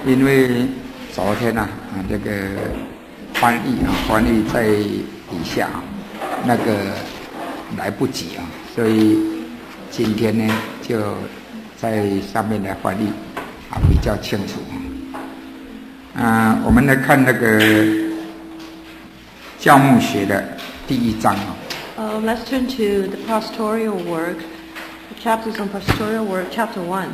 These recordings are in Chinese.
因为昨天这个翻译在底下那个来不及所以今天呢就在上面来翻译比较清楚我们来看那个教牧学的第1章 Let's turn to the pastoral work, the chapters on pastoral work, chapter 1.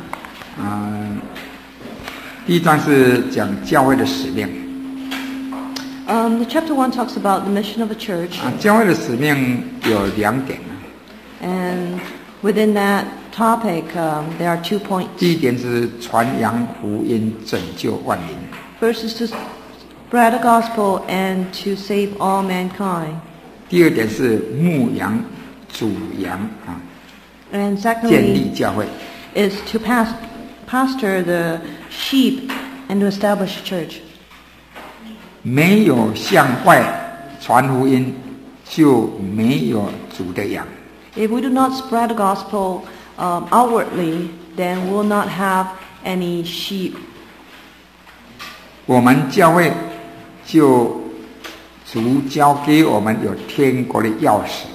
第1章是讲教会的使命。 The chapter 1 talks about the mission of a church. 教会的使命有2点。 And within that topic, there are 2 points. 第1点是传扬福音，拯救万民。 First is to spread the gospel and to save all mankind. 第2点是牧羊主羊 And 建立 secondly 教会。 is to pastor the sheep and to establish a church. 没有向外传福音，就没有主的羊。 If we do not spread the gospel outwardly, then we will not have any sheep. 我们教会就主交给我们有天国的钥匙。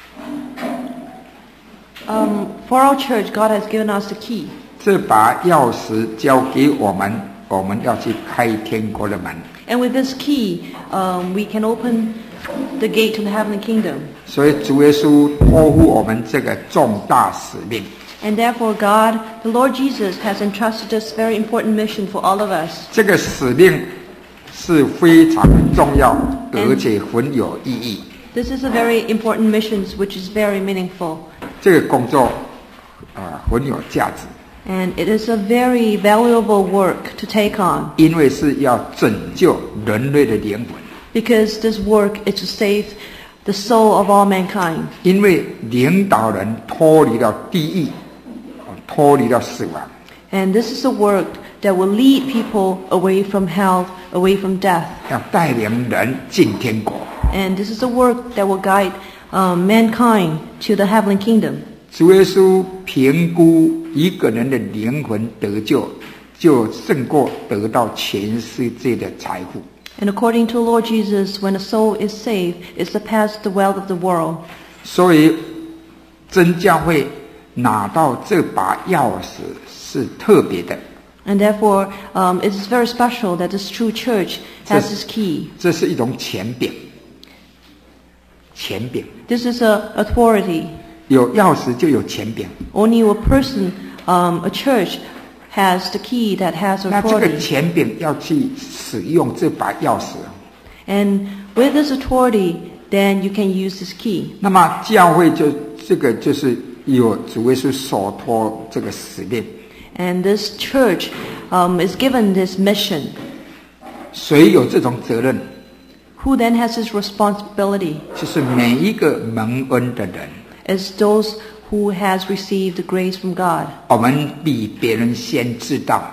For our church, God has given us the key. 这把钥匙交给我们，我们要去开天国的门。 And with this key, we can open the gate to the heavenly kingdom. 所以主耶稣托付我们这个重大使命。 And therefore, God, the Lord Jesus, has entrusted this very important mission for all of us. 这个使命是非常重要，而且很有意义。 This is a very important mission, which is very meaningful. 这个工作很有价值。 And it is a very valuable work to take on. 因为是要拯救人类的灵魂。 Because this work is to save the soul of all mankind. 因为领导人脱离了地狱，脱离了死亡。 And this is a work that will lead people away from hell, away from death. 要带领人进天国。 And this is a work that will guide mankind to the heavenly kingdom. 主耶稣评估一个人的灵魂得救，就胜过得到全世界的财富。 And according to the Lord Jesus, when a soul is saved, it surpasses the wealth of the world. 所以真教会拿到这把钥匙是特别的。 And therefore, it is very special that this true church has this key. 这是一种权柄，权柄。 This is an authority. 有钥匙就有权柄。 Only a person, a church, has the key that has 那这个 authority. 权柄要去使用这把钥匙。 And with this authority, then you can use this key. 那么教会就这个就是有主耶稣所托这个使命。 And this church is given this mission. 谁有这种责任？ Who then has this responsibility? 就是每一个蒙恩的人。 It's those who has received the grace from God. 我们比别人先知道，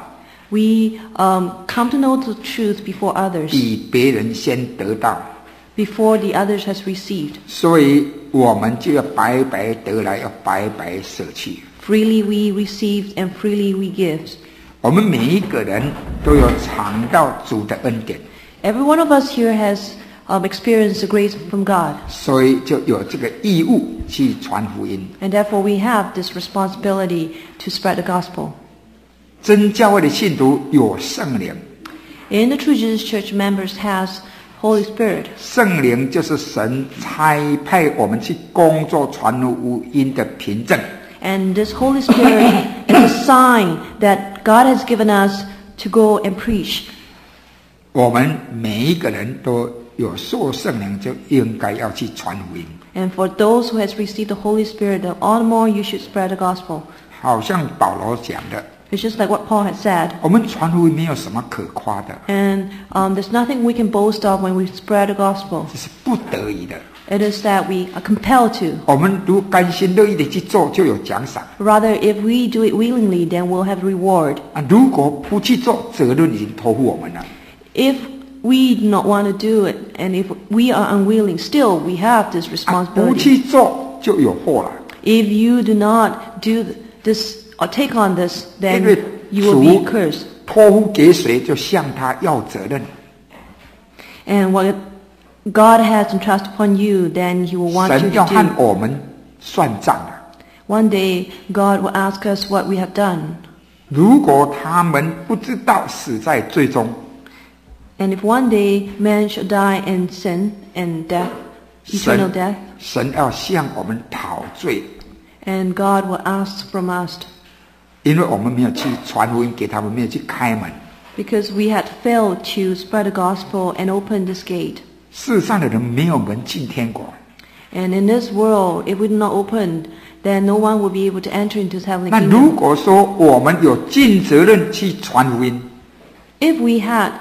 We come to know the truth before others, 比别人先得到， before the others has received. 所以我们就要白白得来，要白白舍弃。 Freely we receive and freely we give. 我们每一个人都有尝到主的恩典， Every one of us here has experienced the grace from God. 所以就有这个义务去传福音。 And therefore we have this responsibility to spread the gospel. 真教会的信徒有圣灵， In the True Jesus Church, members has Holy Spirit. 圣灵就是神差派我们去工作传福音的凭证。 And this Holy Spirit is a sign that God has given us to go and preach. 我们每一个人都有受圣灵，就应该要去传福音。 And for those who has received the Holy Spirit, then all the more you should spread the gospel. 好像保罗讲的， It's just like what Paul had said. 我们传福音没有什么可夸的， And there's nothing we can boast of when we spread the gospel. 这是不得已的。 It is that we are compelled to. 我们如甘心乐意的去做，就有奖赏。 Rather, if we do it willingly, then we'll have reward. 如果不去做，责任已经托付我们了。 If we do not want to do it, and if we are unwilling, still we have this 不 responsibility. 去做就有祸了。 If you do not do this or take on this, 因为 then you will be 主 cursed. 托付给谁，就向他要责任。 And what God has entrusted upon you, then He will want you 神要 to 和 do. 我们算账的。 One day, God will ask us what we have done. 如果他们不知道死在罪中， And if one day man shall die in sin and death, eternal death, 神要向我们讨罪， and God will ask from us 因为我们没有去传福音给他们，没有去开门。 because we had failed to spread the gospel and open this gate. 世上的人没有门进天国。 And in this world, if we do not open, then no one will be able to enter into the heavenly 那如 kingdom. 果说我们有尽责任去传福音， If we had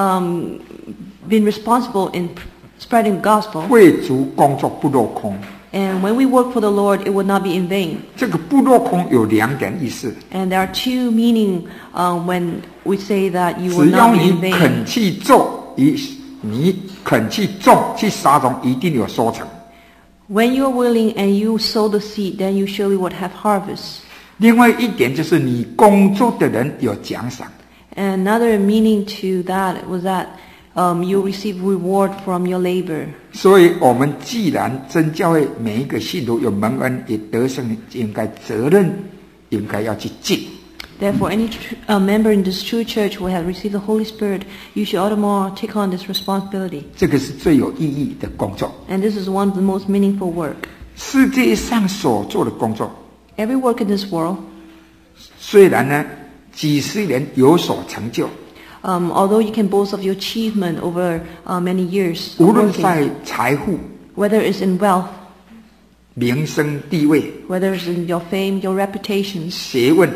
been responsible in spreading the gospel, 为主工作不落空。 and when we work for the Lord, it would not be in vain. 这个不落空有两点意思， And there are two meaning when we say that you will 只要 not be 你 in vain. 肯去做，你肯去种去撒种，一定有收成。 When you are willing and you sow the seed, then you surely would have harvest. 另外一点就是你工作的人有奖赏。 And another meaning to that was that you receive reward from your labor. 所以我们既然真教会每一个信徒有蒙恩也得胜，应该责任应该要去尽。 Therefore, any member in this true church who has received the Holy Spirit, you should all the more take on this responsibility. 这个是最有意义的工作。 And this is one of the most meaningful work. 世界上所做的工作， Every work in this world, 虽然呢几十年有所成就， although you can boast of your achievement over many years, 无 of 论 working, 在财富、 whether it's in wealth, 名声、地位、 whether it's in your fame, your reputations, 学问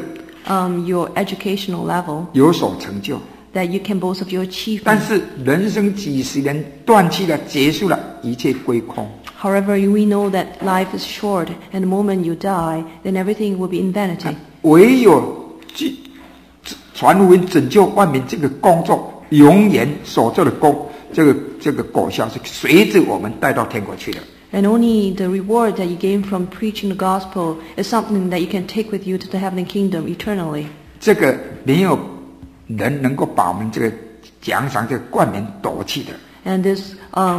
your educational level, 有所成就， that you can boast of your 但 achievement. 是人生几十年断气了，结束了，一切归空。 However, we know that life is short, and the moment you die, then everything will be in vanity. 唯有传福音拯救万民这个工作，永远所做的这个果效是随着我们带到天国去的。 And only the reward that you gain from preaching the gospel is something that you can take with you to the heavenly kingdom eternally. 这个没有人能够把我们这个奖赏、这个冠冕夺去的。 And this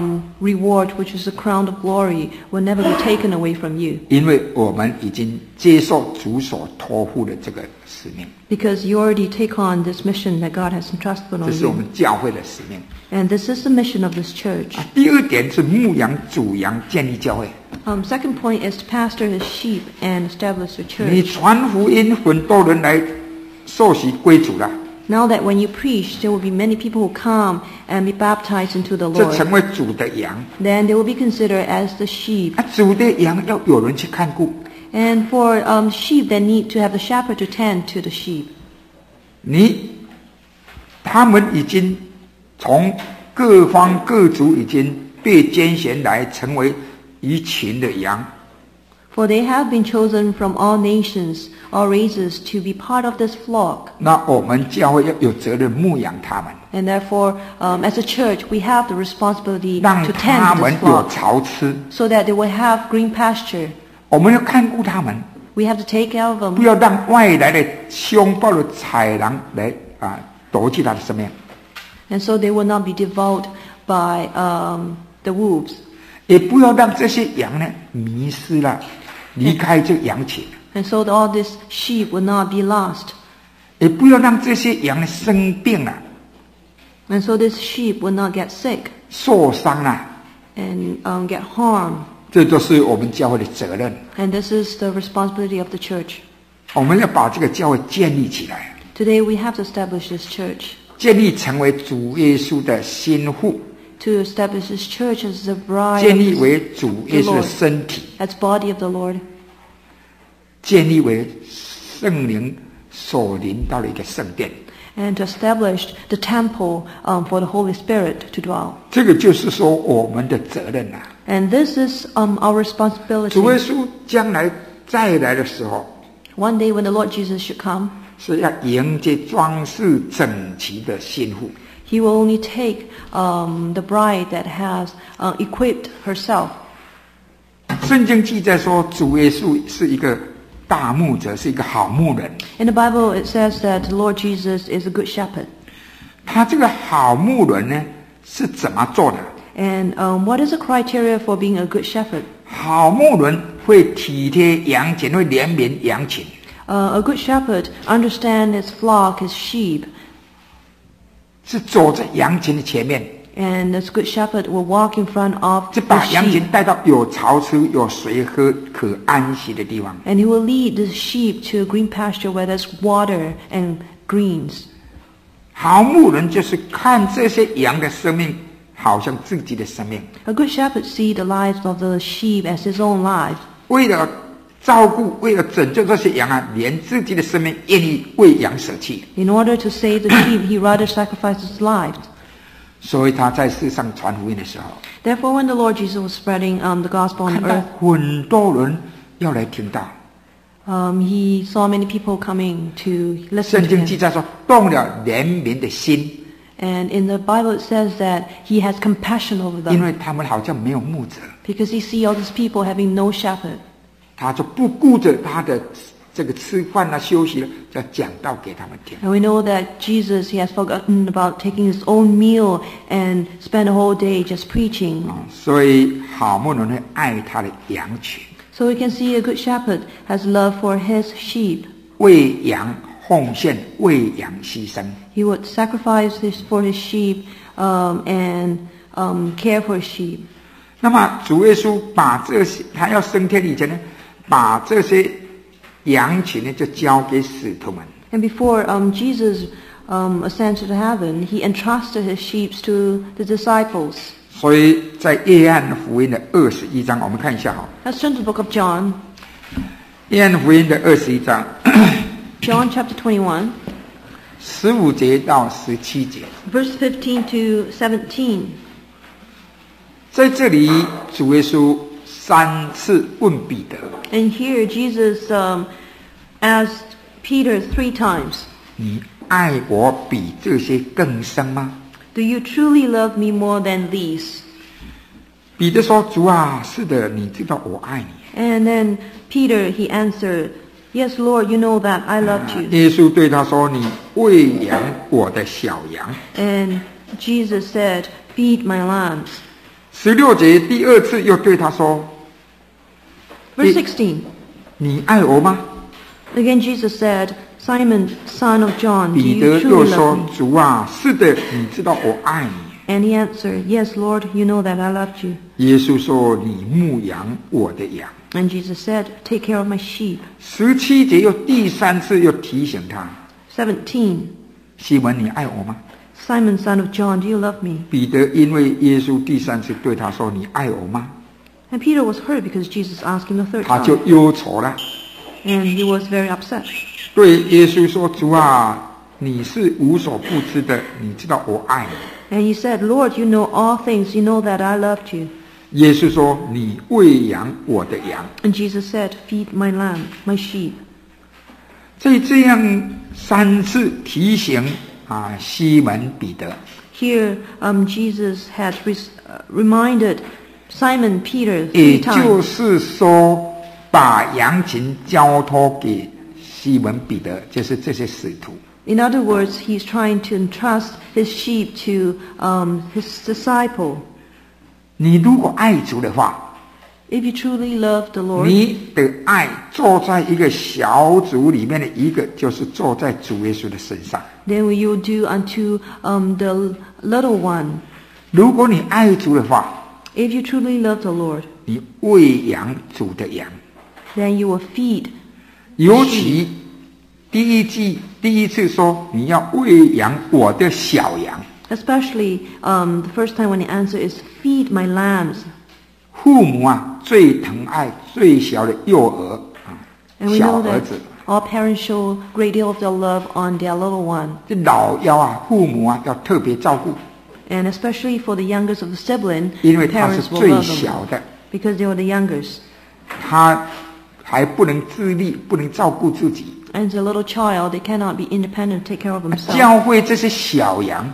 reward, which is the crown of glory, will never be taken away from you. 因为我们已经接受主所托付的这个使命， Because you already take on this mission that God has entrusted 这 on 是我 you. 们教会的使命。 And this is the mission of this church. 第二点是牧养主羊，建立教会。 Second point is to pastor his sheep and establish the 你 church. 传福音，很多人来受洗归主了， Now that when you preach, there will be many people who come and be baptized into the 这 Lord. 成为主的羊。 Then they will be considered as the sheep. 主的羊要有人去看顾。 And for sheep that need to have the shepherd to tend to the sheep. 他们已经从各方各族已经被拣选来成为一群的羊。 For they have been chosen from all nations, all races, to be part of this flock. 那我们教会要有责任牧养他们， And therefore, as a church, we have the responsibility 让 to 他 tend 们 this 有 flock 草吃。 so that they will have green pasture. 我们要看顾他们， We have to take care of 不 them 要让外来的凶暴的豺狼来夺去他的生命， and so they will not be devoured by the wolves. 也不要让这些羊呢迷失了，离开这羊群， And so all these sheep will not be lost. 也不要让这些羊呢生病了、 And so this sheep will not get sick 受伤了。 and get harmed. 这都是我们教会的责任。 And this is the responsibility of the church. 我们要把这个教会建立起来， Today we have to establish this church. 建立成为主耶稣的心腹， To establish this church as the bride, 建立为主耶稣的身体， as body of the Lord. 建立为圣灵所临到的一个圣殿。 And to establish the temple for the Holy Spirit to dwell. 这个就是说我们的责任啊。 And this is our responsibility. 主耶稣将来再来的时候， One day when the Lord Jesus should come, 是要迎接装饰整齐的心腹。 He will only take the bride that has equipped herself. 圣经记载说，主耶稣是一个大牧者，是一个好牧人。 In the Bible, it says that the Lord Jesus is a good shepherd. 他这个好牧人呢，是怎么做的？ And what is the criteria for being a good shepherd? 好牧人会体贴羊群，会怜悯羊群。 A good shepherd understands his flock, his sheep, 是走在羊群的前面， and this good shepherd will walk in front of 是 the 把羊 sheep. 群带到有草吃、有水喝、可安息的地方。 And he will lead the sheep to a green pasture where there's water and greens. 好牧人就是看这些羊的生命，好像自己的生命， A good shepherd sees the lives of the sheep as his own lives. 为了照顾、为了拯救这些羊啊，连自己的生命愿意为羊舍弃。 In order to save the sheep, he rather sacrificed his life. 所以他在世上传福音的时候， Therefore, when the Lord Jesus was spreading the gospel 看 on 到 earth, 很多人要来听到。 he saw many people coming to listen 圣 to 经记 him. 载说，动了怜悯的心， And in the Bible, it says that he has compassion over 因 them 为他们好像没有牧者， because he sees all these people having no shepherd. 他就不顾着他的这个吃饭啊、休息了，就讲道给他们听。 And we know that Jesus, he has forgotten about taking his own meal and spend the whole day just preaching. 所以好牧人会爱他的羊群， So we can see a good shepherd has love for his sheep. 为羊奉献，为羊牺牲。 He would sacrifice for his sheep and care for his sheep. 那么主耶稣把这些，他要升天以前呢，把这些羊群呢就交给使徒们。 And before Jesus ascended to heaven, he entrusted his sheep to the disciples. 所以在约翰福音的21章，我们看一下哈， Let's turn to the book of John. 约翰福音的21章 John chapter 21, 15节到17节， verse 15 to 17. 在这里主耶稣3次问彼得： And here Jesus asked Peter 3 times, 你爱我比这些更深吗？ Do you truly love me more than these? 彼得说：主啊，是的，你知道我爱你。 And then Peter, he answered, Yes, Lord, you know that I loved you. 耶稣对他说：你喂养我的小羊。 And Jesus said, Feed my lambs. 16节第二次又对他说： Verse 16. 你爱我吗？ Again Jesus said, Simon, son of John, do 彼 you 得又 truly 说 love me?： 主啊，是的，你知道我爱你。 And he answered, Yes, Lord, you know that I loved you. 耶稣说：你牧养我的羊。 And Jesus said, Take care of my sheep. 17节又第三次又提醒他： 17. 西门，你爱我吗？ Simon, son of John, do you love me? 彼得因为耶稣第三次对他说：你爱我吗？ And Peter was hurt because Jesus asked him the third 他就 time. 忧愁了， And he was very upset. 对耶稣说：主啊，你是无所不知的，你知道我爱你。 And he said, Lord, you know all things. You know that I loved you. 耶稣说：你喂养我的羊。 And Jesus said, Feed my lamb, my sheep. 在这样3次提醒西门彼得， Here, Jesus had reminded Simon Peter 也 3 就 times. 是说，把羊群交托给西门彼得，就是这些使徒。 In other words, he's trying to entrust his sheep to his disciple. 你如果爱主的话， If you truly love the Lord, 你的爱坐在一个小组里面的一个，就是坐在主耶稣的身上。 then will you do unto the little one. 如果你爱主的话， If you truly love the Lord, 你喂养主的羊。 then you will feed. 尤其第一次说你要喂养我的小羊， Especially the first time when the answer is feed my lambs. 父母最疼爱最小的幼儿 And we 小 know 儿 that 子。 all parents show great deal of their love on their little one. 这老幺父母要特别照顾， And especially for the youngest of the sibling, 因为他是 parents will 最 love them 小的， because they were the youngest. 他还不能自立，不能照顾自己。 And as a little child, they cannot be independent, take care of themselves. 教会这些小羊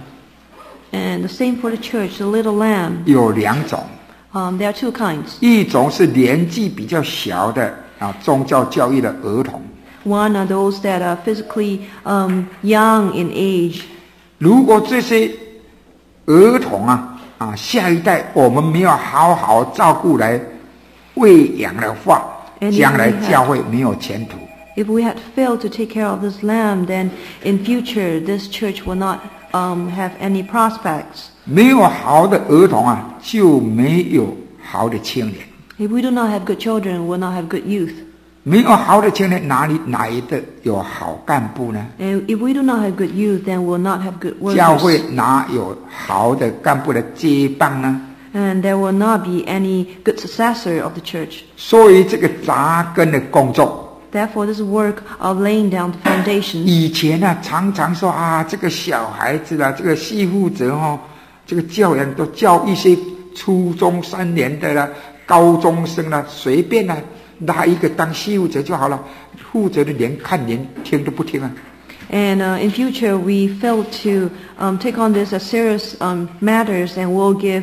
And the same for the church, the little lamb. 有2种， There are 2 kinds. 一种是年纪比较小的宗教教育的儿童。 One are those that are physically young in age. 如果这些儿童下一代我们没有好好照顾来喂养的话，将来教会没有前途。 If we had failed to take care of this lamb, then in future this church will not have any prospects. 没有好的儿童就没有好的青年。 If we do not have good children, we will not have good youth. 没有好的青年，哪里来的有好干部呢？ And if we do not have good youth, then we will not have good 教会 workers. 哪有好的干部的接棒呢？ And there will not be any good successor of the church. 所以这个扎根的工作， Therefore, this work of laying down the foundation. 以前常常说这个小孩子这个系负责这个教养都教一些初中3年的啦、高中生啦，随便拉一个当系负责就好了，负责的连看连听都不听 And in future, we fail to take on this as serious matters, and we'll give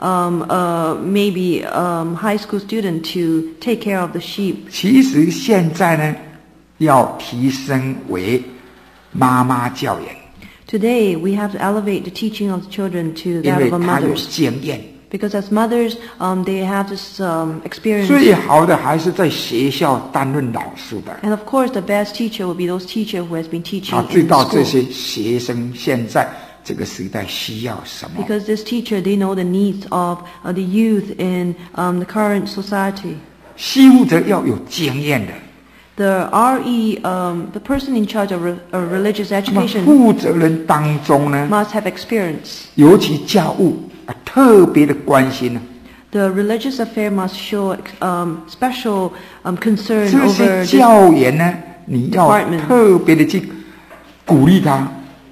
maybe high school student to take care of the sheep. 其实现在呢，要提升为妈妈教养， Today, we have to elevate the teaching of the children to 因 that 为 of the 他有 mothers. 经验。 Because as mothers, they have this experience. 最好的还是在学校担任老师的。 And of course, the best teacher will be those teachers who has been teaching 知 in 道这 school. 些学生现在这个时代需要什么。 Because this teacher, they know the needs of the youth in the current society. 系负责要有经验的， The RE, the person in charge of religious 那么 education 负责人当中呢， must have experience. 尤其教务特别的关心 The religious affair must show special concern 这 over 些 this. 教员呢，你要 department 特别的去鼓励他，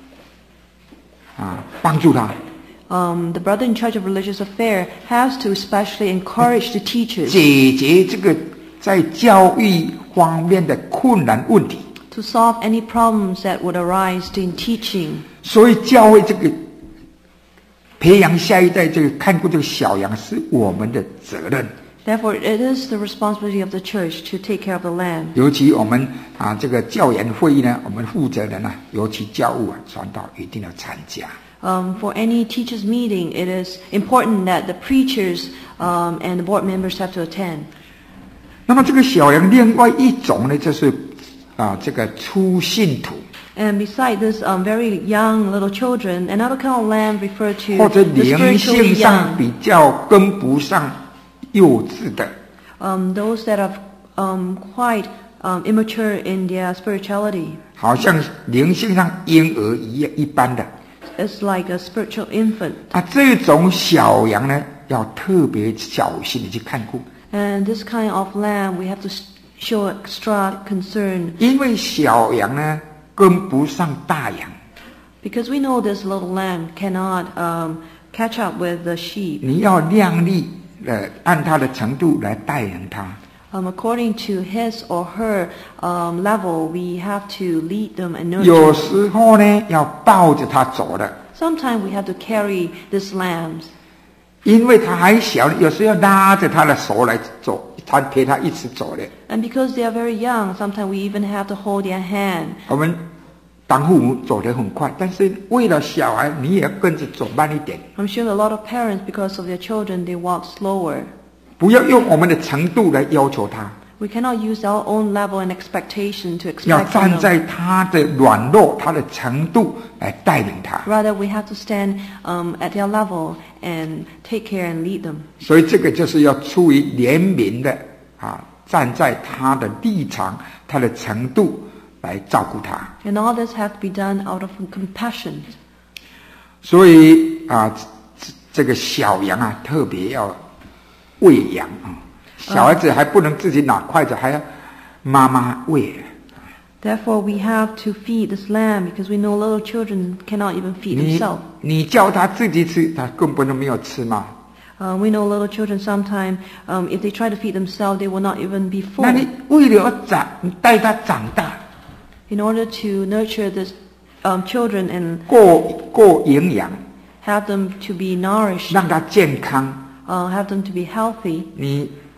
帮助他， The brother in charge of religious affair has to especially encourage the teachers 解决这个在教育方面的困难问题。 to solve any problems that would arise in teaching. 所以教会这个培养下一代，这个看顾这个小羊是我们的责任。 Therefore, it is the responsibility of the church to take care of the lamb. 尤其我们这个教研会议呢，我们负责人尤其教务传道一定要参加。 For any teachers' meeting, it is important that the preachers and the board members have to attend. 那么这个小羊另外一种呢，就是这个初信徒， And beside this very young little children, another kind of lamb referred to 或者 the 灵 spiritually 性上 young. 比较跟不上幼稚的， Those that are quite immature in their spirituality. 好像灵性上婴儿一般的。 It's like a spiritual infant. 这种小羊呢，要特别小心的去看顾。 And this kind of lamb, we have to show extra concern. 因为小羊呢跟不上大羊， Because we know this little lamb cannot catch up with the sheep. 你要量力按它的程度来带领它。 According to his or her level, we have to lead them and 有 nurture. 时候呢要抱着它走的， Sometimes we have to carry these lambs. 因为它还小，有时候要拉着它的手来走，才陪它一起走的。 And because they are very young, sometimes we even have to hold their hand. 我们当父母走得很快，但是为了小孩，你也要跟着走慢一点， I'm sure a lot of parents, because of their children, they walk slower. 不要用我们的程度来要求他， We cannot use our own level and expectation to 要 expect 站 from 在 them. 他的软弱、他的程度来带领他。 Rather, we have to stand at their level and take care and lead them. 所以这个就是要出于怜悯的站在他的立场、他的程度来照顾他。 And all this has to be done out of compassion. 所以这个小羊特别要喂养小孩子还不能自己拿筷子，还要妈妈喂。 Therefore, we have to feed this lamb because we know little children cannot even feed themselves. 你叫他自己吃，他根本都没有吃嘛。 We know little children sometimes, if they try to feed themselves, they will not even be 那 full. 你为了你带他长大， In order to nurture these children and 够营养， have them to be nourished, 让他健康， have them to be healthy, 你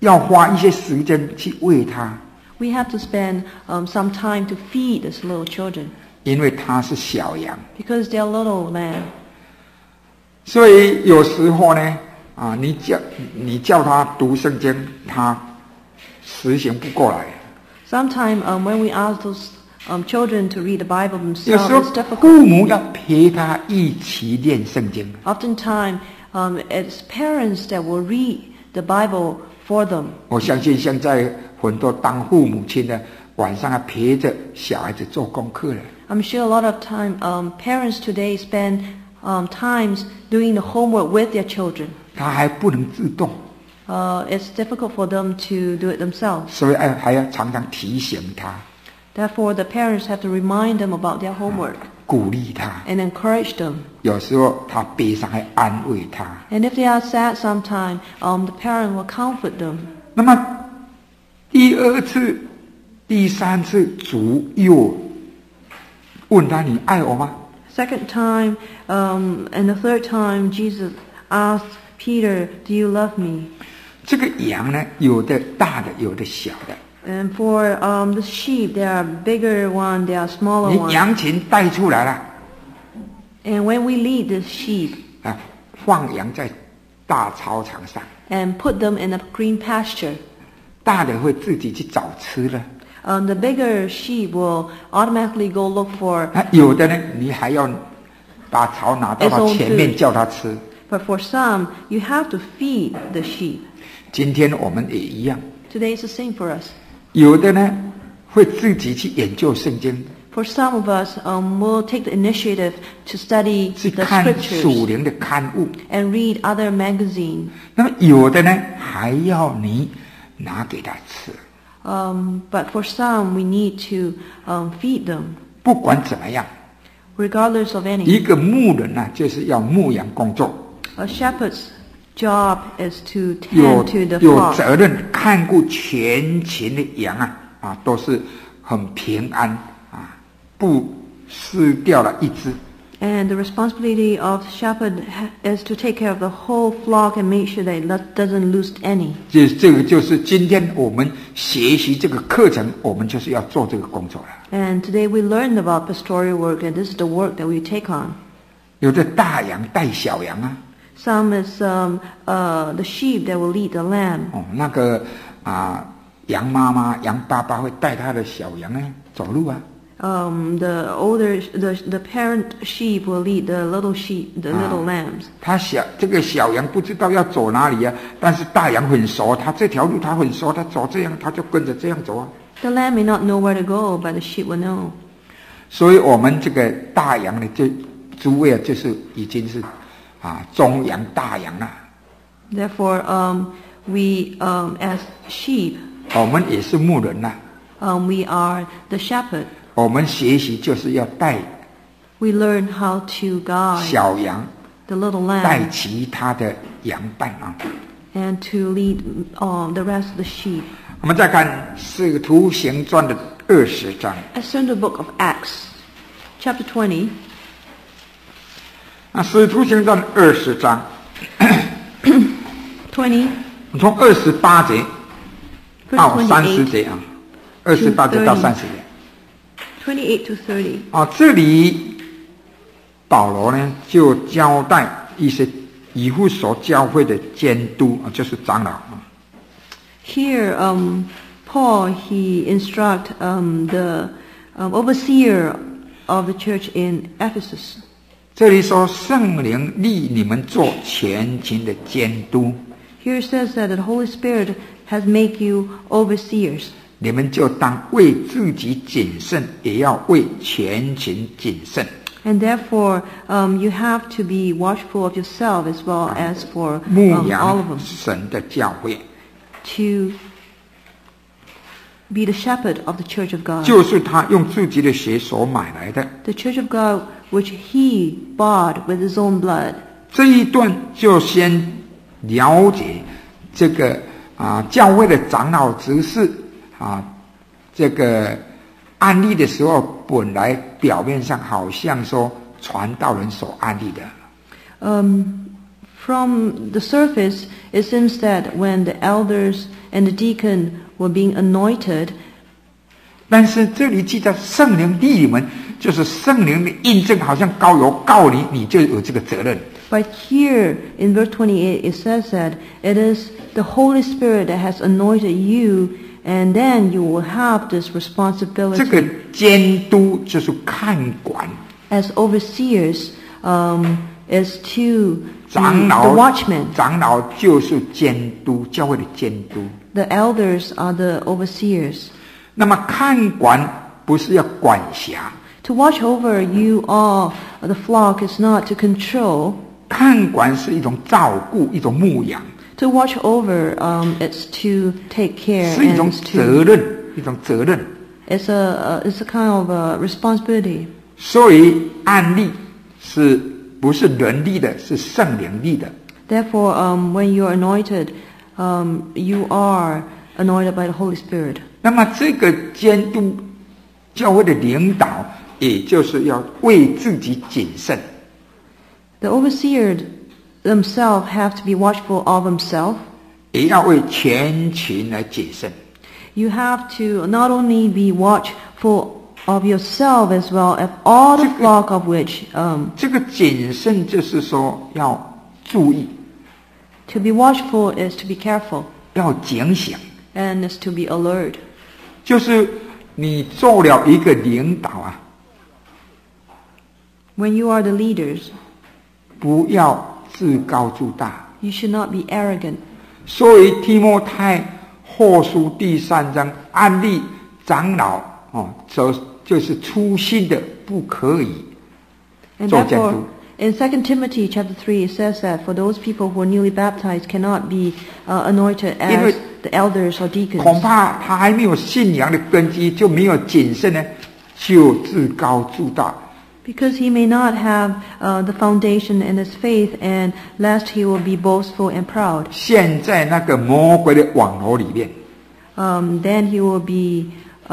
要花一些时间去喂他， We have to spend some time to feed these little children 因为他是小羊。 because they are little lamb. 所以有时候呢，你叫他读圣经，他实行不过来。 Sometimes when we ask those children to read the Bible 有时 themselves, 候 it's difficult. 父母要陪他一起念圣经。 Oftentimes, it's parents that will read the Bible for them. 我相信现在很多当父母亲的晚上陪着小孩子做功课了。 I'm sure a lot of time parents today spend times doing the homework with their children. 他还不能自动， It's difficult for them to do it themselves. 所以还要常常提醒他， Therefore, the parents have to remind them about their homework 鼓励他。 and encourage them. 有时候他悲伤，还安慰他。 And if they are sad sometime, the parent will comfort them. 那么第二次、第三次，主又问他：“你爱我吗 Second time, and the third time, Jesus asked Peter, "Do you love me?" 这个羊呢，有的大的，有的小的。 And for the sheep, there are bigger ones, there are smaller 你 ones. 羊群带出来了 And when we lead the sheep 啊，放羊在大操场上， and put them in a green pasture, 大的会自己去找吃的。 the bigger sheep will automatically go look for 啊，有的呢，你还要把草拿到 Its 他 own 前面 food. 叫他吃。 But for some, you have to feed the sheep. 今天我们也一样， Today is the same for us. 有的呢会自己去研究圣经， For some of us, we'll take the initiative to study 去 the 看 scriptures 属灵的刊物。 and read other magazines. 那么有的呢还要你拿给他吃。 But for some, we need to feed them, 不管怎么样， regardless of 一 any. 个牧人呢，就是要牧羊工作， A shepherd's job is to 有 tend to the 有 flock 责任看顾全群的羊啊，都是很平安啊，不失掉了一只。 and the responsibility of shepherd is to take care of the whole flock and make sure that it doesn't lose any. 这个就是今天我们学习这个课程，我们就是要做这个工作了。 And today we learned about pastoral work, and this is the work that we take on. 有的大羊带小羊啊， Some is the sheep that will lead the lamb. 那个羊妈妈、羊爸爸会带他的小羊呢走路啊。 The parent sheep will lead the little sheep, the little lambs. 这个小羊不知道要走哪里啊，但是大羊很熟，他这条路他很熟，他走这样他就跟着这样走啊。 The lamb may not know where to go, but the sheep will know. 所以我们这个大羊呢，就诸位就是已经是中羊大羊了。 Therefore, we as sheep, 我们也是牧人呐， we are the shepherd. 我们学习就是要带 We learn how to guide 小羊， the little 带 lamb 其他的羊伴啊。 and to lead the rest of the sheep. 我们再看《使徒行传》的20章。 Let's turn to the book of Acts, chapter 20. 《使徒行传》20章， 20, 从28节 verse 到30 28, 节啊，28节到30节。 28 to 30. 这里保罗呢就交代一些以弗所教会的监督就是长老。 Here, Paul, he instruct the overseer of the church in Ephesus. 这里说圣灵立你们做全群的监督， Here it says that the Holy Spirit has made you overseers. 你们就当为自己谨慎，也要为全群谨慎。 And therefore, you have to be watchful of yourself as well as for 牧 all of 羊 them. 神的教会， To be the shepherd of the church of God. 就是他用自己的血所买来的。 The church of God which he bought with his own blood. 这一段就先了解这个教会的长老执事这个案例的时候，本来表面上好像说传道人所案例的。 From the surface, it seems that when the elders and the deacon were being anointed, 但是这里记到圣灵立你们，就是圣灵的印证，好像膏油告你，你就有这个责任。 but here in verse 28 it says that it is the Holy Spirit that has anointed you, and then you will have this 这个 responsibility 监督就是看管， as overseers, is to 长 the 老 watchmen. 长老就是监督，教会的监督。 The elders are the overseers. 那么看管不是要管辖， To watch over you all, the flock, is not to control. 看管是一种照顾，一种牧养， To watch over, it's to take care, 是一 and 种 it's 责 to, 任，一种责任。 it's a kind of a responsibility. 所以案例是不是人立的，是圣灵立的。 Therefore, when you are anointed, you are anointed by the Holy Spirit. 那么这个监督教会的领导，也就是要为自己谨慎。 The overseers themselves have to be watchful of themselves. 也要为全群来谨慎。 You have to not only be watchful of yourself as well as all the flock of which, 这个谨慎就是说要注意， to be watchful is to be careful, 要警醒， and is to be alert. 就是你做了一个领导啊， When you are the leaders, 不要自高自大。 you should not be arrogant. 所以提摩太后书第3章案例长老就是粗心的，不可以 And 做监 therefore, 督。 in 2 Timothy chapter 3, it says that for those people who are newly baptized cannot be anointed as 因为 the elders or 恐 deacons. 怕他还没有信仰的根基，就没有谨慎呢，就自高自大。 Because he may not have the foundation in his faith, and lest he will be boastful and proud. 陷在那个魔鬼的网罗里面， Then he will be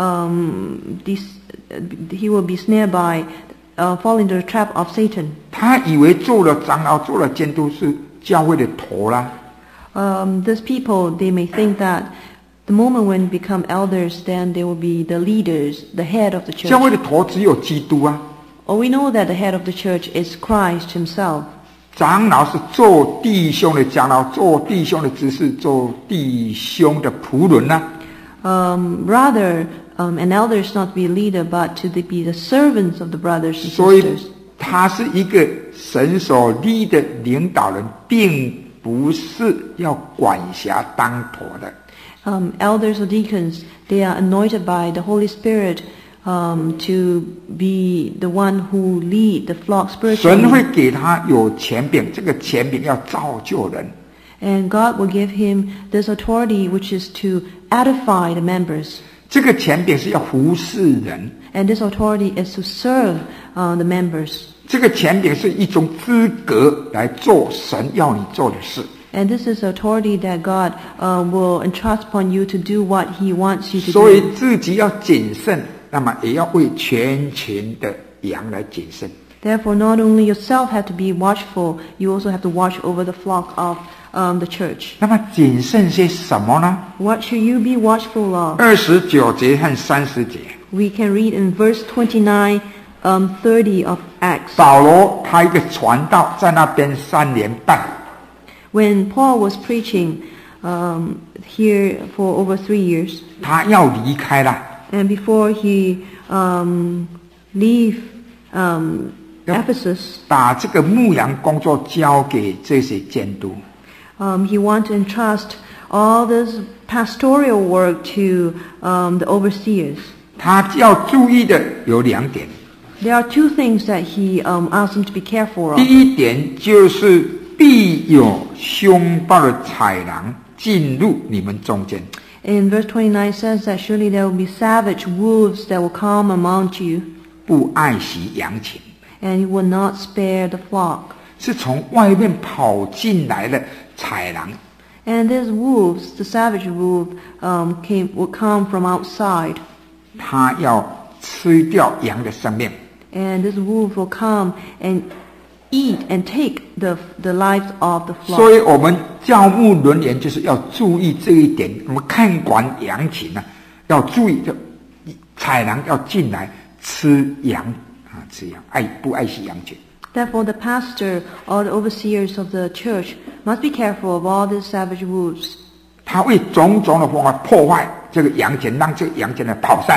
he will be snared by fall into the trap of Satan. 他以为做了长老、做了监督是教会的头啦， These people, they may think that the moment when they become elders, then they will be the leaders, the head of the 教会 church. 的头只有基督啊。 Or we know that the head of the church is Christ himself. 长老是做弟兄的长老，做弟兄的执事，做弟兄的仆人呐、 Rather, an elder is not to be a leader, but to be the servants of the brothers and 所以 sisters. 他是一个神所立的领导人，并不是要管辖当头的。 Elders or deacons, they are anointed by the Holy Spirit to be the one who lead the flock 神会 spiritually. 给他有权柄，这个权柄要造就人。 And God will give him this authority, which is to edify the members. 这个权柄是要服侍人， And this authority is to serve the members. 这个权柄是一种资格来做神要你做的事。 And this is authority that God will entrust upon you to do what He wants you to 所以 do. 自己要谨慎，那么也要为全群的羊来谨慎。 Therefore, not only yourself have to be watchful, you also have to watch over the flock of the church. 那么谨慎些什么呢？ What should you be watchful of? 29节和30节， We can read in verse 29, 30 of Acts. 保罗他一个传道在那边3年半， When Paul was preaching here for over 3 years, 他要离开了， and before he leave Ephesus, 把这个牧羊工作交给这些监督。 he wanted to entrust all this pastoral work to the overseers. 他要注意的有2点， There are 2 things that he asked them to be careful 第 of. 一点就是必有凶暴的豺狼进入你们中间。 In verse 29 says that surely there will be savage wolves that will come among you, 不爱惜羊群， and you will not spare the flock. 是从外面跑进来的豺狼。 And these wolves, the savage wolf, will come from outside. 他要吃掉羊的生命， And this wolf will come and eat and take the lives of the 所 flock. 以我们教牧人员就是要注意这一点。我们看管羊群啊，要注意，就豺狼要进来吃羊啊，吃羊，不爱惜羊群。 Therefore, the pastor or the overseers of the church must be careful of all these savage wolves. 他为种种的方法破坏这个羊群，让这个羊群呢跑散。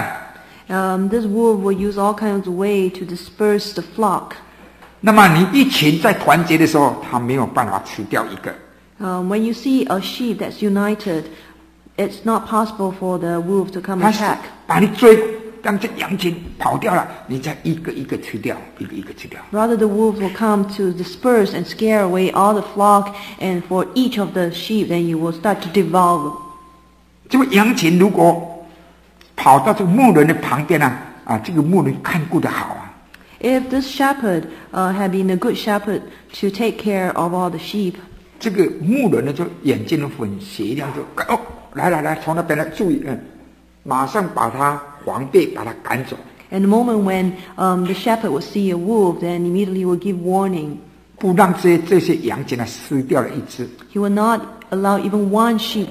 This wolf will use all kinds of way to disperse the flock. 那么你一群在团结的时候，他没有办法吃掉一个。 When you see a sheep that's united, it's not possible for the wolf to come 他是 attack. 把你追，让这羊群跑掉了，你再一个一个吃掉，一个一个吃掉。 Rather, the wolf will come to disperse and scare away all the flock, and for each of the sheep, then you will start to devour them. 这个羊群如果跑到这个牧人的旁边啊，这个牧人看顾得好啊。 If this shepherd had been a good shepherd to take care of all the sheep, 这个牧人呢就眼睛很雪亮，就来，从那边来注意，马上把他防备，把他赶走。 and the moment when the shepherd would see a wolf, then immediately will give warning. 不让这些羊群呢失掉了一只。 He will not allow even one sheep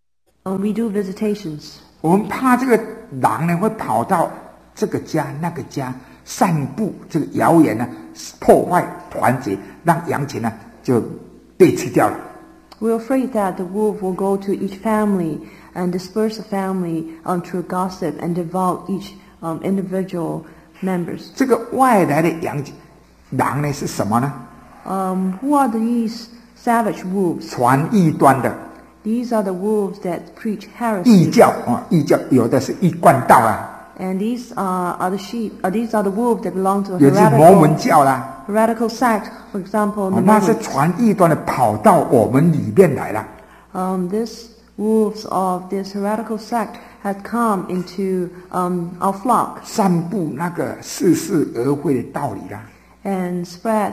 to we do visitations. 我们怕这个狼呢会跑到这个家那个家，散布这个谣言呢，破坏团结，让羊群呢就被吃掉了。 We're afraid that the wolf will go to each family and disperse the family through gossip and devour each individual members. 这个外来的狼呢是什么呢？ Who are these savage wolves? 传异端的。 These are the wolves that preach 异 heresy. 教啊，异教有的是异贯道啊， And these are the sheep. These are the wolves that belong to a 有的是摩门教啦， heretical sect. For example, the 那是 Mormons. 传异端的跑到我们里面来了。 These wolves of this heretical sect had come into our flock 散布那个似是而非的道理啦， and spread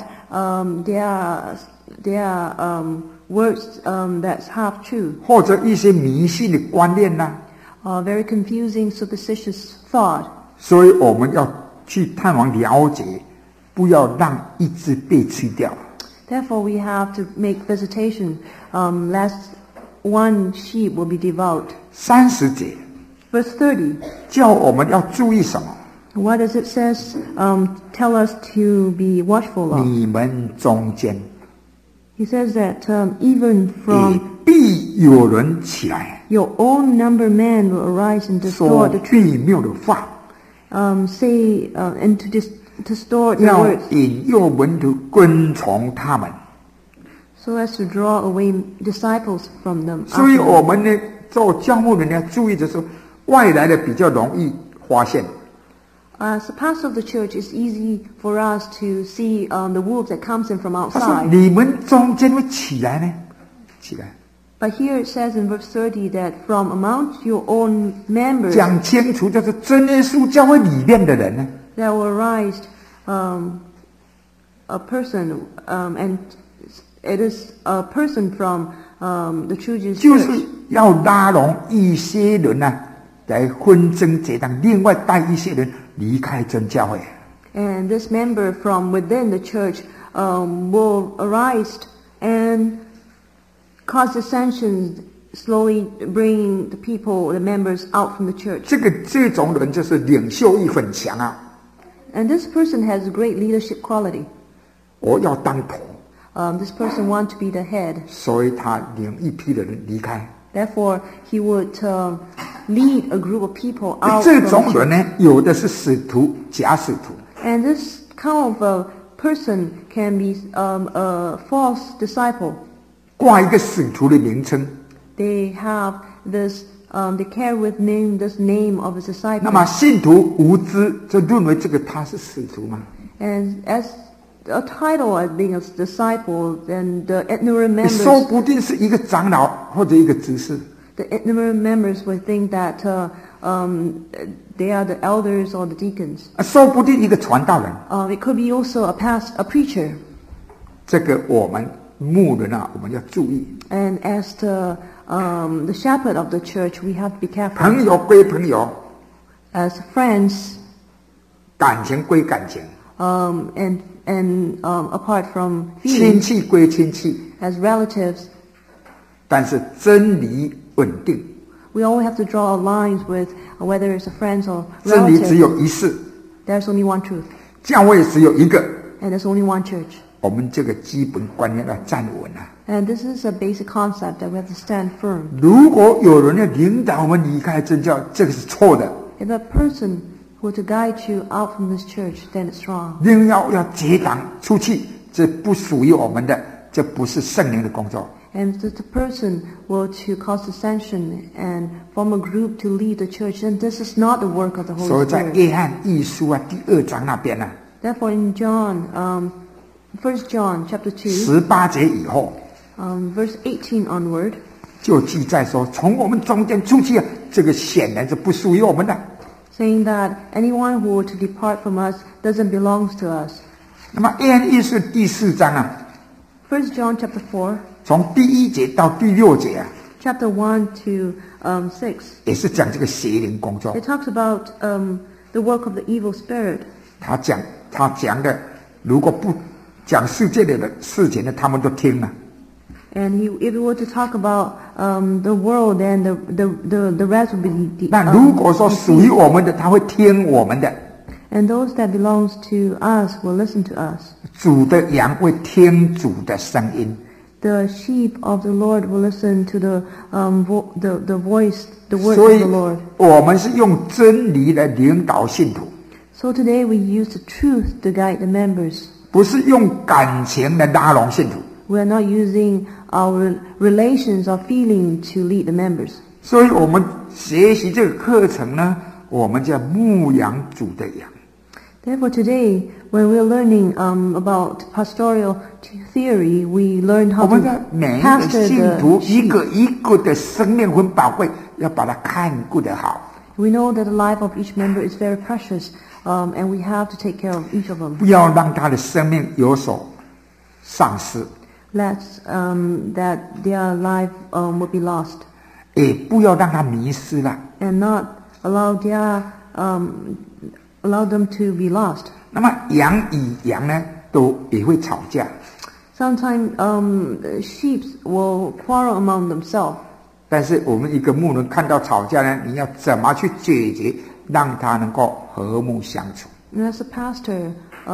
their words that's half true, 或者一些迷信的观念啦， very confusing, superstitious thought. 所以我们要去探访了解，不要让一只被吃掉。 Therefore, we have to make visitation, lest one sheep will be devoured. 30节 Verse 30. 叫我们要注意什么？ What does it says? Tell us to be watchful of. 你们中间 He says that even 也 from 必有人起来 your own number man will arise and 说 distort the truth. 悖谬的话， Say and to distort the 要 words, 引诱门徒跟从他们。 so as to draw away disciples from them. 所以 after 我 them. 们呢，做教牧人要注意的是，外来的比较容易发现。 As a pastor of the church, it's easy for us to see the wolves that comes in from 他说：“ outside. 你们中间会起来呢，起来， But here it says in verse 30 that from among your own members 讲清楚，就是真耶稣教会里面的人呢， there will arise a person, and it is a person from the true Jesus 就是 church. 要拉拢一些人呢、来纷争结党，另外带一些人离开真教会。 And this member from within the church will arise and cause dissensions, slowly bringing the people, the members out from the church. 这种人就是领袖力很强啊！ And this person has a great leadership quality. 我要当头， This person wants to be the head. 所以他领一批的人离开。 Therefore, he would lead a group of people out 这 from 种 the 人 church. 呢，有的是使徒、假使徒。 And this kind of a person can be a false disciple. 挂一个使徒的名称， They have this, they carry with name this name of a 那么 disciple. 信徒无知就认为这个他是使徒嘛？ And as a title as being a disciple, then the ignorant 你说 members, 不定是一个长老或者一个执事， the ignorant members would think that they are the elders or the deacons. 说不定一个传道人。 It could be also a preacher. 这个我们牧人啊，我们要注意。 And as the shepherd of the church, we have to be 朋 careful. 友归朋友， As friends, 感情归感情， apart from 亲 feelings 戚归亲戚， as relatives. 但是真理稳定， We only have to draw lines with whether it's a friends or 真理只 relatives. 有一世， There's only one truth, 教会只有一个。 and there's only one church. 我们这个基本观念要站稳啊！ And this is a basic concept that we have to stand firm. 如果有人要领导我们离开真教，这个是错的。 If a person were to guide you out from this church, then it's wrong. 另要结党出去，这不属于我们的，这不是圣灵的工作。 And if the person were to cause dissension and form a group to lead the church, then this is not the work of the 所以 Holy 在 Spirit. 约翰一书啊第2章那边呢、 Therefore, in John, 1 John chapter 2, 18节以后， verse 18 onward, 就记载说，从我们中间出去啊，这个显然是不属于我们的。 saying that anyone who were to depart from us doesn't belong to us. 那么约翰一书第4章啊， 1 John chapter 4, 从第1节到第6节啊， chapter 1 to 6, 也是讲这个邪灵工作。 it talks about the work of the evil spirit. 他讲的，如果不讲世界的事情呢，他们都听了。 And if he were to talk about the world, then the rest would be 那如果说属于我们的，他会听我们的； and those that belongs to us will listen to us. 主的羊会听主的声音。 The sheep of the Lord will listen to the voice, the word 所 of 以 the Lord. 我们是用真理来领导信徒， So today we use the truth to guide the members. 不是用感情来拉拢信徒。 We are not using our relations or feeling to lead the members. 所以我们学习这个课程呢，我们叫牧养主的羊。 Therefore today, when we're learning about pastoral theory, we learn 我 how 们的每 to 一个 pastor 信 the 徒一 sheep. 个一个的生命很宝贵，要把它看顾得好。 We know that the life of each member is very precious, and we have to take care of each of them. 不要让他的生命有所丧失， Lest that their life will be lost, 也不要让他迷失了。 and not allow them to be lost. 那么羊与羊呢，也会吵架， Sometimes sheep will quarrel among themselves. 但是我们一个牧人看到吵架呢，你要怎么去解决，让他能够和睦相处？ And as a pastor,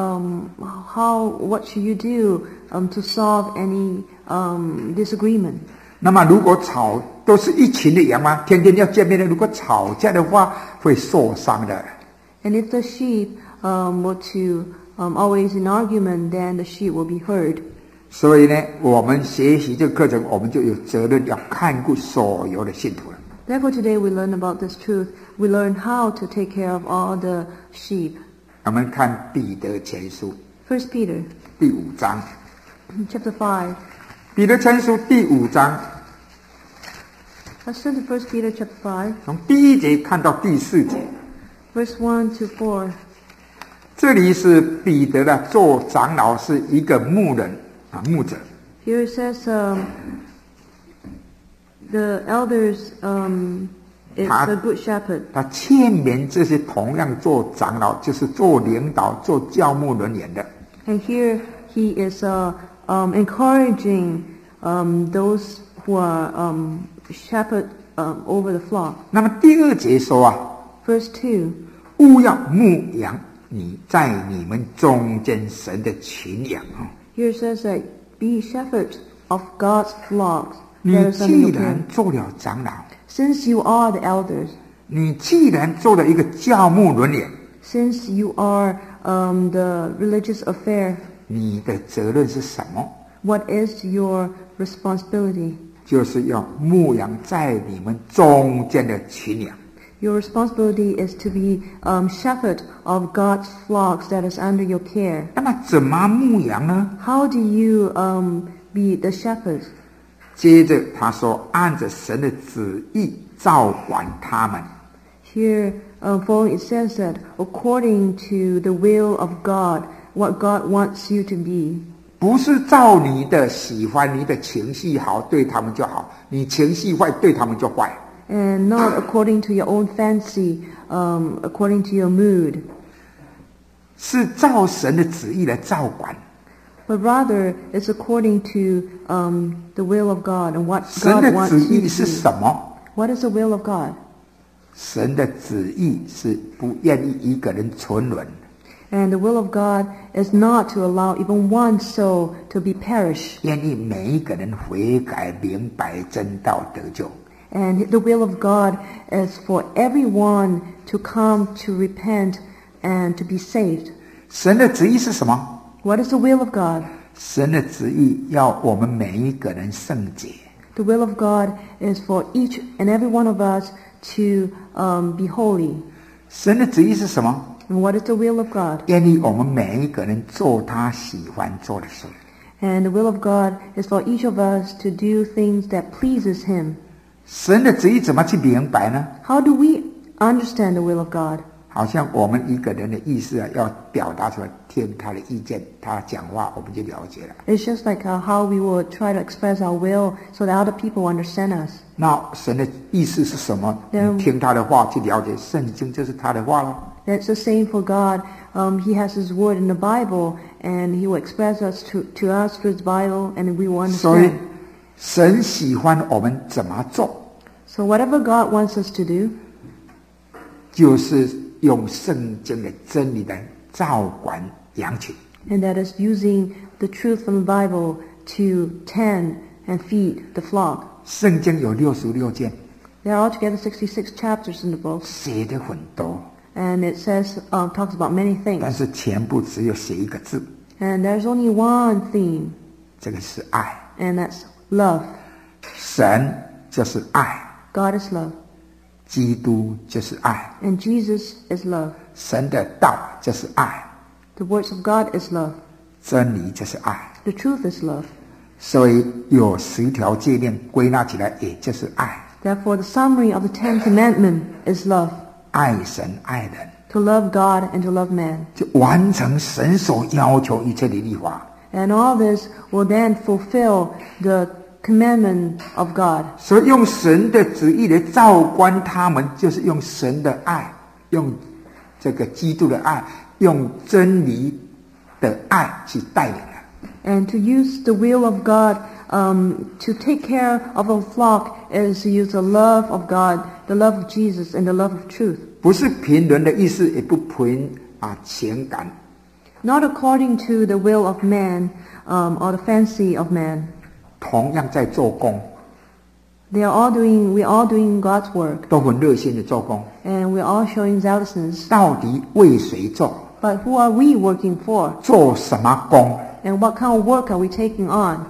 what should you do to solve any disagreement? 那么如果都是一群的羊嘛，天天要见面的，如果吵架的话，会受伤的。 And if the sheep were to always in argument, then the sheep will be hurt. 所以呢，我们学习这个课程，我们就有责任要看顾所有的信徒了。 Therefore, today we learn about this truth. We learn how to take care of all the sheep. 我们看彼得前书 1 Peter 第5章， chapter 5. 彼得前书第5章， Let's turn to 1 Peter chapter 5, 从第1节看到第4节， verse 1 to 4. 这里是彼得的做长老是一个牧人啊，牧者。 Here it says the elders is a good shepherd. 他劝勉这些同样做长老，就是做领导、做教牧人员的。 And here he is encouraging those who are shepherd over the flock. 那么第2节说啊， Verse 2. 勿要牧养你在你们中间神的群羊啊。 Here it says that be shepherds of God's flocks 你 that is under 既 your care. 然做了长老， Since you are the elders, 你既然做了一个教牧人员， since you are the religious affair, 你的责任是什么？ what is your responsibility? 就是要牧养在你们中间的群羊。 Your responsibility is to be shepherd of God's flocks that is under your care. 那么怎么牧羊呢？ How do you be the shepherds? 接着他说，按着神的旨意照管他们。 Here, following it says that according to the will of God, what God wants you to be. 不是照你的喜欢，你的情绪好，对他们就好；你情绪坏，对他们就坏。 And not according to your own fancy, according to your mood. 是照神的旨意来照管。 but rather it's according to the will of God and what 神 God 的 wants 旨 you 意 to 是 do. 什么？ What is the will of God? 神的旨意是不愿意一个人沉沦， And the will of God is not to allow even one soul to be perished. 愿意每一个人悔改、明白真道得救。 And the will of God is for everyone to come to repent and to be saved. 神的旨意是什么？ What is the will of God? 神的旨意要我们每一个人圣洁。 The will of God is for each and every one of us to be holy. 神的旨意是什么？ And what is the will of God? 愿意我们每一个人做他喜欢做的事。 And the will of God is for each of us to do things that pleases Him. 神的旨意怎么去明白呢？ How do we understand the will of God? 好像我们一个人的意思要表达出来，听他的意见，他讲话我们就了解了。 It's just like how we will try to express our will so that other people understand us. 那神的意思是什么？ Yeah. 你听他的话去了解，圣经就是他的话了。 That's the same for God. He has His word in the Bible, and He will express us to us through His Bible, and we will 所以 understand. 神喜欢我们怎么做， So whatever God wants us to do, 就是用圣经的真理来照管羊群。 and that is using the truth from the Bible to tend and feed the flock. 圣经有66卷， There are altogether 66 chapters in the book, 写的很多， and it says talks about many 但 things. 是全部只有写一个字， And there's only one theme, 这个是爱。 and that's love. 神就是爱， God is love, 基督就是爱， and Jesus is love. 神的道就是爱， The words of God is love. 真理就是爱。 The truth is love. 所以有10条诫命归纳起来，也就是爱。 Therefore, the summary of the Ten Commandments is love. 爱神爱人， To love God and to love man. 就完成神所要求一切的律法。 And all this will then fulfill the commandment of God. 所以用神的旨意来照观他们，就是用神的爱，用这个基督的爱，用真理的爱去带领了。 And to use the will of God to take care of the flock is to use the love of God, the love of Jesus, and the love of truth. 不是凭人的意思，也不凭情感， Not according to the will of man or the fancy of man. 同样在做工， We are all doing God's work, 都很热心的做工。 and we're all showing zealousness. 到底为谁做？ But who are we working for? 做什么工？ And what kind of work are we taking on?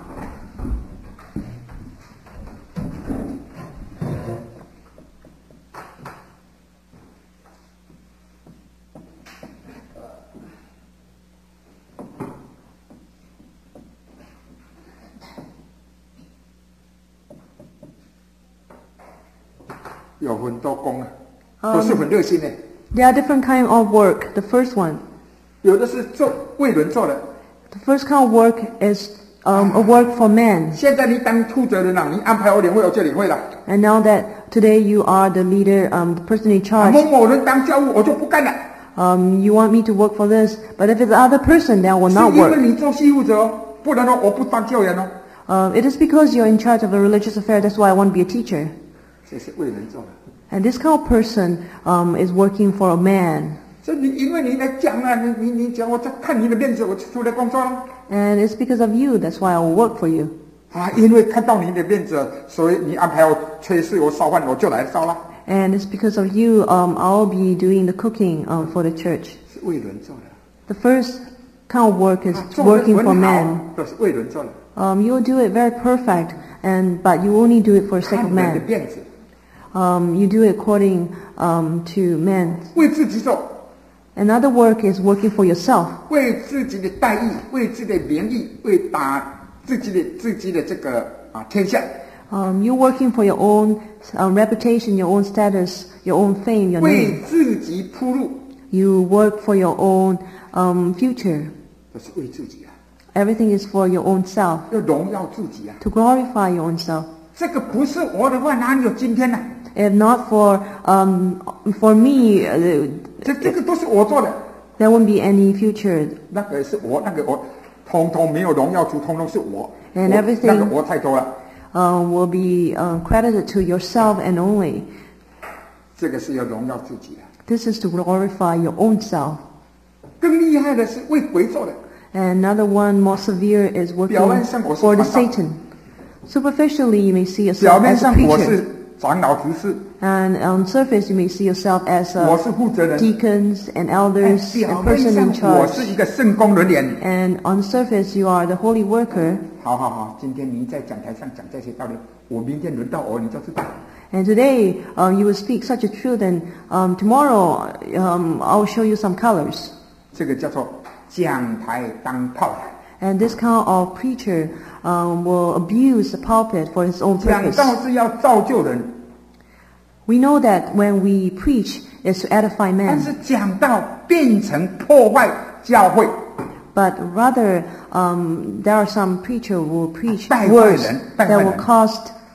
有很多工都是很热心的。 There are different kind of work. The first one, 有的是做为人做的。 the first kind of work is a work for man. 现在你当负责人了，你安排我领会，我就领会了。 And now that today you are the leader, the person in 某 charge, 某人当教务，我就不干了。 you want me to work for this, but if it's the other person, then I will 是 not 因为 work. 你做系负责哦，不然的话我不当教员哦。 It is because you're in charge of a religious affair. That's why I want to be a teacher. 这是为人做的。 And this kind of person is working for a man. 所以因为你来讲啊，你讲，我在看你的面子，我就出来工作了。 And it's because of you. That's why I will work for you. 因为看到你的面子，所以你安排我炊事，我烧饭，我就来烧了。 And it's because of you I'll be doing the cooking for the church. 是为人做的。 The first kind of work is 做得 working 很 for 好 man. 都是为人做的。 You will do it very perfect, but you only do it for the sake 看 of 人的 man. 面子， You do it according to man. 为自己做， Another work is working for yourself. 为自己的待遇，为自己的名誉，为打自己的这个天下。 You're working for your own reputation, your own status, your own fame, your 为 name. 自己铺路， You work for your own future. 都是为自己啊， Everything is for your own self, 要荣耀自己啊。 to glorify your own self. 这个不是我的话，哪里有今天呢？ If not for me, 这个都是我做的。 There won't be any future. 那个是我，那个我，通通没有荣耀主，通通是我。 And 那 everything 个我太多了。 will be credited to yourself and only. 这个是要荣耀自己的。 This is to glorify your own self. 更厉害的是为鬼做的。 And another one more severe is working 表面上我是 for the 传道。 Satan. Superficially, you may see 表 yourself 面 as a 上我 preacher. 是长老执事， And on surface, you may see yourself as 我是负责人。 deacons and elders 表 and 面 person 上 in 我 charge. 是一个圣工人员。 And on surface, you are the holy worker. 好好好，今天你在讲台上讲这些道理，我明天轮到我，你就知道。 And today, you will speak such a truth, and tomorrow, I'll show you some colors. 这个叫做讲台当炮台。 And this kind of preacher will abuse the pulpit for his own 讲 purpose. 道是要造就人， We know that when we preach, it's to edify 但是 men. 讲道变成破坏教会， But rather, there are some preacher who will preach 败坏 words 人，败坏 that 人。 will cause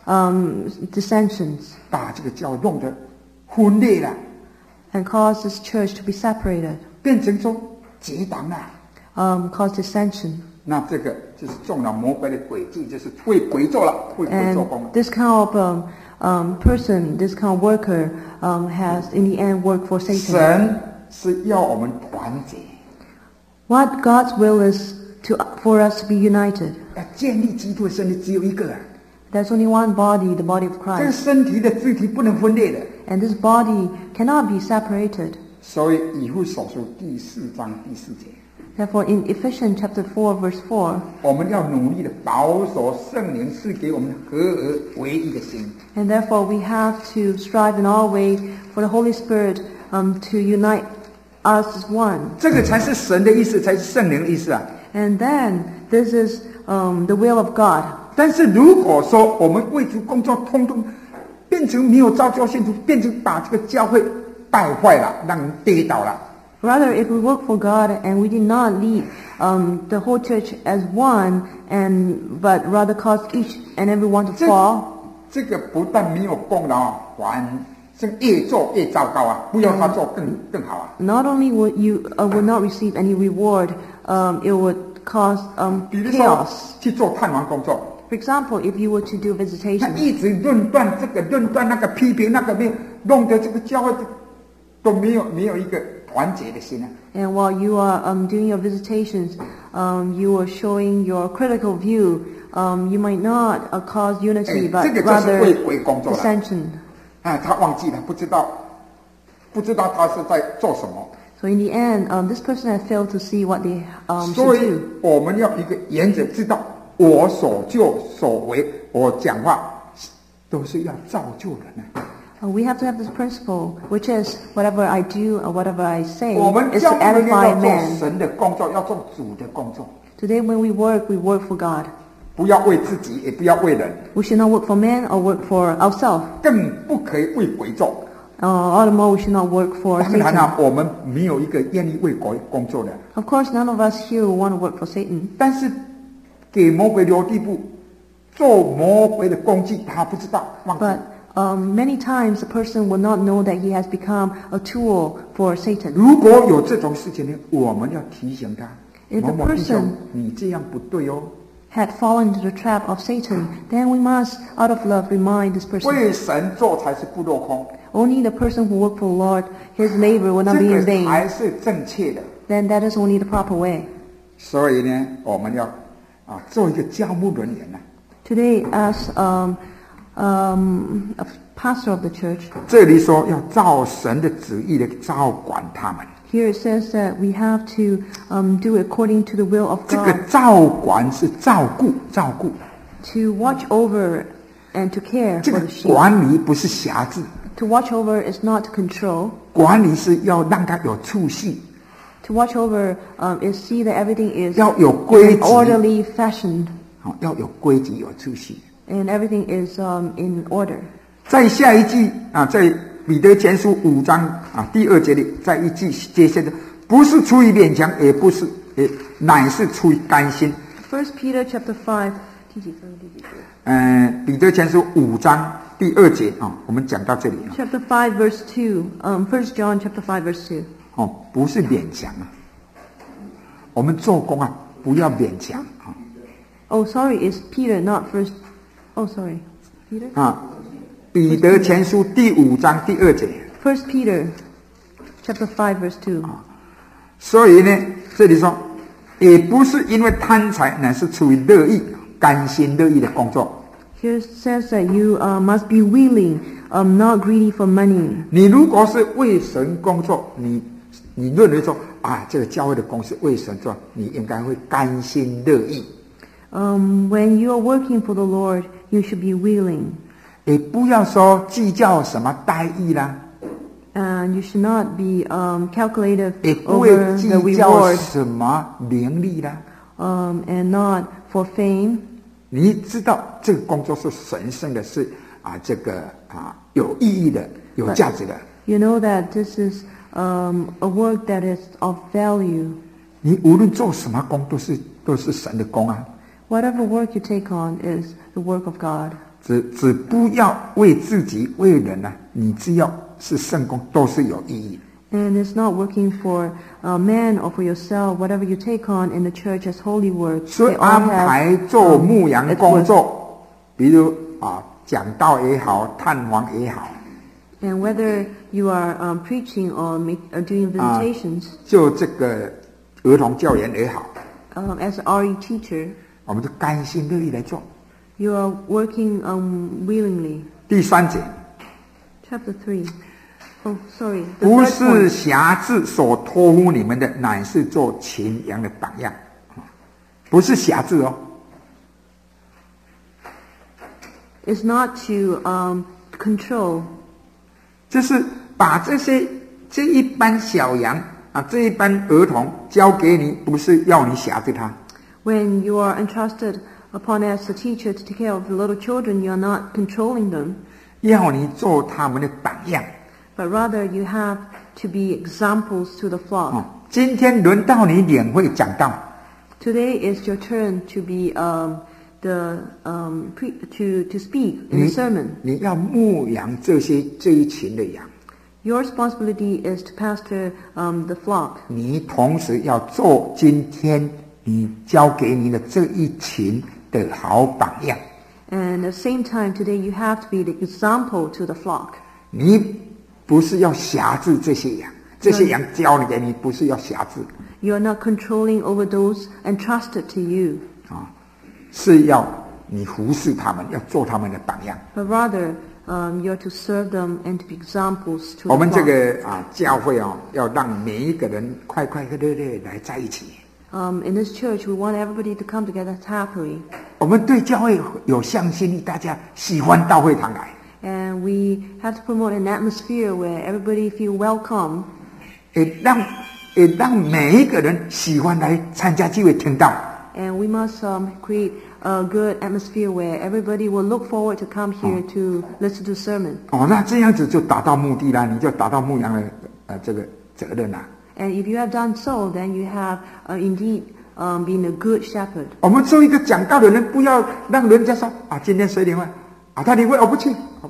dissensions 把这个教弄得分裂了， and cause this church to be separated, 变成说结党了。 cause dissension. 那这个就是中了魔鬼的诡计，就是为鬼做了，为鬼做工 And 了。 this kind of person, this kind of worker, has in the end worked for Satan. 神是要我们团结， What God's will is for us to be united. 要建立基督的身体只有一个啊， There's only one body, the body of 这个 Christ. 身体的肢体不能分裂的。 And this body cannot be separated. 所以以弗所书第4章第4节， Therefore, in Ephesians chapter 4, verse 4, 我们要努力的保守圣灵赐给我们合而为一的心。 and therefore we have to strive in all way for the Holy Spirit to unite us as one. 这个才是神的意思，才是圣灵的意思啊。 And then this is the will of God. 但是如果说我们为主工作，通通变成没有召教信徒，变成把这个教会败坏了，让人跌倒了。 Rather, if we work for God and we did not lead the whole church as one, but rather cause each and every one to fall, 这个不但没有功劳啊，反是越做越糟糕啊！不要他做更好啊！ not only will you will not receive any reward, it would cause 比如说 chaos. 去做探望工作， For example, if you were to do 他 visitation, 一直论断这个论断那个批评那个，没有弄得这个教会都没有一个团结的心啊！ and while you are doing your visitations, you are showing your critical view. You might not cause unity, 这 but 个就是为 rather 鬼工作了。 dissension. 啊，他忘记了，不知道他是在做什么。 So in the end, this person had failed to see what they 所 should 以 do. 我们要一个原则，知道我所就所为，我讲话都是要造就人啊。 We have to have this principle, which is whatever I do or whatever I say 我们 is 教 to 会人 edify 要做 man. 神的工作，要做主的工作， Today when we work for God. 不要为自己，也不要为人， We should not work for man or work for ourselves. 更不可以为鬼做。 All the more we should not work for 当然 Satan. 啊，我们没有一个愿意为鬼工作的， Of course, none of us here will want to work for Satan. 但是给魔鬼留地步，做魔鬼的工具，他不知道，忘记。 But many times a person will not know that he has become a tool for Satan. 如果有这种事情呢，我们要提醒他， If 某 the 某弟兄 person， 你这样不对哦。 had fallen into the trap of Satan, then we must, out of love, remind this person. 为神做才是不落空， Only the person who worked for the Lord, his labor will not 这 be in 个 vain. 才是正確的。 Then that is only the proper way. 所以呢，我们要做一个教牧人员呢。 Today, as a pastor of the church, 这里说要照神的旨意的照管他们。 here it says that we have to do according to the will of 这个 God, 照管是照顾， to watch over and to care 这 for 个 the sheep. 管理不是辖制， To watch over is not to control. 管理是要让他有秩序， To watch over is see that everything is 要有 in 规 an 矩， orderly fashion 要有规矩，有秩序。 and everything is in order. 在下一句在彼得前书5章第2节里，在一句接下的，不是出于勉强，也不是，乃是出于甘心。 1 Peter chapter 5. 彼得前书5章第2节我们讲到这里 Chapter 5 verse 2. 1 John chapter 5 verse 2. 不是勉强我们做工啊，不要勉强啊。 Oh, sorry, it's Peter, not first. Oh, sorry, Peter. 啊，彼得前书第5章第2节。 First Peter, chapter 5, verse 2. 所以呢，这里说，也不是因为贪财，乃是出于乐意，甘心乐意的工作。 Here it says that you must be willing, not greedy for money. 你如果是为神工作，你认为说啊，这个教会的工是为神做，你应该会甘心乐意。 When you are working for the Lord, you should be willing. 也不要说计较什么待遇啦， And you should not be calculative 也不会 over 计 the 较 reward, 什么名利啦。 and not for fame. 你知道这个工作是神圣的，是这个有意义的、有价值的。 You know that this is a work that is of value. 你无论做什么工，都是神的工啊。 Whatever work you take on is the work of God. 只不要为自己、为人啊，你只要是圣工，都是有意义。 And it's not working for man or for yourself. Whatever you take on in the church as holy work, 所以 they all 安排 have 做牧羊 its 工 worth. 作，比如讲道也好，探访也好， And whether you are preaching or doing visitations, 就这个儿童教员也好， as an RE teacher, 我们就甘心乐意来做。 you are working willingly. 第3节， Chapter 3. Oh, sorry. The 不 third 是 point. 辖制所托付你们的，乃是做群羊的榜样。不是辖制哦， It's not to control. 就是把这一班小羊这一班儿童交给你，不是要你辖制他。 When you are entrusted upon as a teacher to take care of the little children, you are not controlling them, 要你做他们的榜样。 but rather you have to be examples to the flock. 今天轮到你领会讲道， Today is your turn to be to speak in the sermon. 你要牧养这一群的羊， Your responsibility is to pastor the flock. 你同时要做今天你交给你的这一群的好榜样。 And at the same time, today you have to be the example to the flock. 你不是要辖制这些羊，这些羊交给你，不是要辖制 You are not controlling over those entrusted to you, 是要你服侍他们，要做他们的榜样。 but rather you are to serve them and to be examples to 我 the 们这 flock. 个教会要让每一个人快快乐乐来在一起。 In this church, we want everybody to come together happily. 我们对教会有向心力，大家喜欢到会堂来。 And we have to promote an atmosphere where everybody feel welcome. 也让每一个人喜欢来参加聚会听到。 And we must create a good atmosphere where everybody will look forward to come here to listen to sermon. 那这样子就达到目的啦，你就达到牧羊的这个责任啦。 And if you have done so, then you have indeed been a good shepherd. 我们做一个讲道的人，不要让人家说今天谁领会他领会我不去。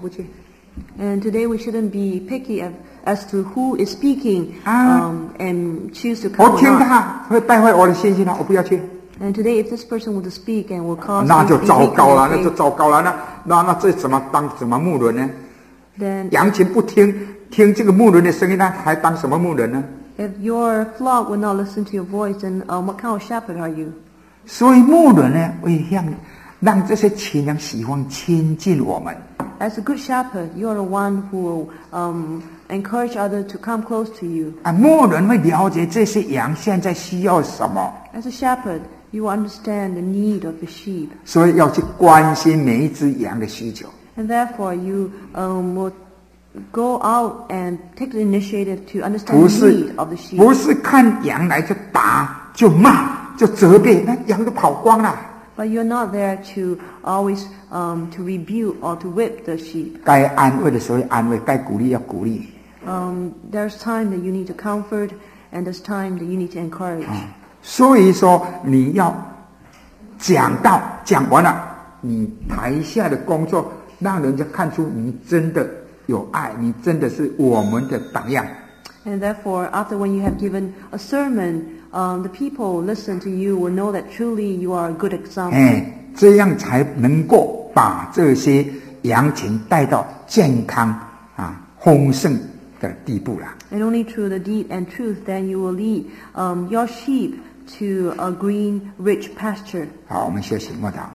And today we shouldn't be picky as to who is speaking and choose to 我 come 听 or not. 他会败坏我的信心我不要去。 And today if this person were to speak and will cause 那 you 就 to be 糟 weak 糕 in 了， your 那就 faith, 糟糕了。那这怎么牧人呢？ then 羊群不听这个牧人的声音，那还当什么牧人呢？ if your flock will not listen to your voice, then what kind of shepherd are you? 所以牧人呢，会让这些群羊喜欢亲近我们。 As a good shepherd, you are the one who will encourage others to come close to you. 牧人会了解这些羊现在需要什么， As a shepherd, you will understand the need of the sheep. 所以要去关心每一只羊的需求。 And therefore, you will go out and take the initiative to understand 不 the 是 need of the sheep. 不是看羊来就打就骂就责备，那羊都跑光了。 But you're not there to always to rebuke or to whip the sheep. 该安慰的时候安慰，该鼓励要鼓励。 There's time that you need to comfort, and there's time that you need to encourage. 所以说你要讲道讲完了，你台下的工作让人家看出你真的有爱，你真的是我们的榜样。 And therefore, after when you have given a sermon, the people listen to you will know that truly you are a good example. 这样才能够把这些羊群带到健康丰盛的地步啦。 And only through the deed and truth then you will lead your sheep to a green, rich pasture. 好，我们休息默祷。